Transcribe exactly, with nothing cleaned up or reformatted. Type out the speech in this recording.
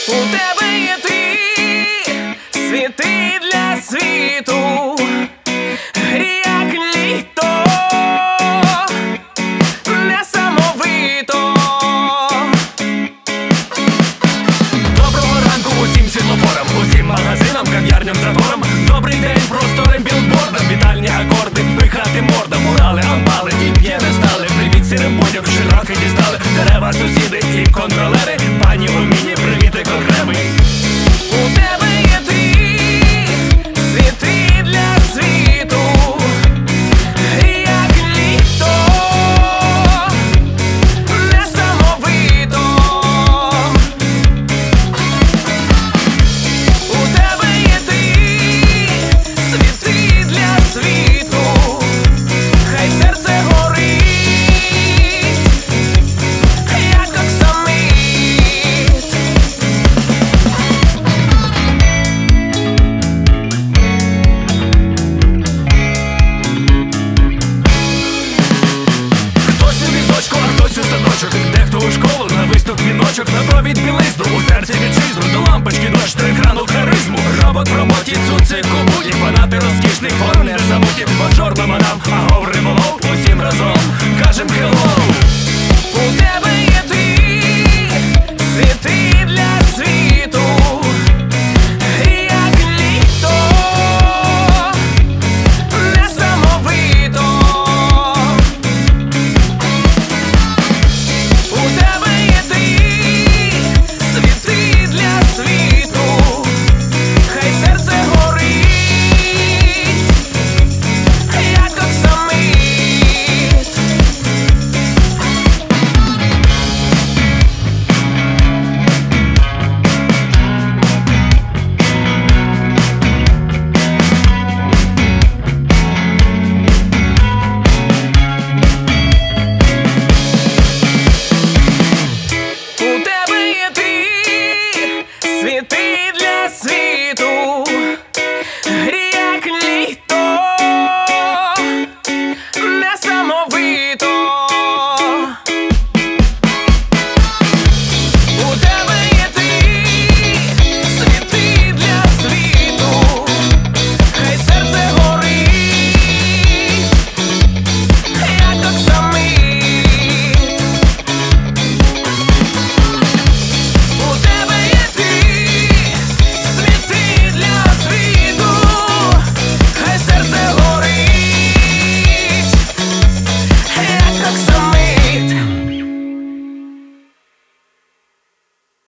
У тебе є ти, світи для світу, як літо, несамовито. Доброго ранку усім світлофорам, усім магазинам, кав'ярням, заторам. Добрий день просторим білбордам, вітальні акорди, пихати мордам. Урали, амбали і п'єдестали. Привіт сірим будям, широки дістали. Дерева, сусіди і контролери. Пані у міні, привіти окремий. У тебе є ти, світи для світу, як літо, несамовито. У тебе є ти, світи для світу, хай серце горить, як оксамит. Хтось у візочку, а хтось у садочок. Дехто у школу, на виступ віночок, на провід білизну.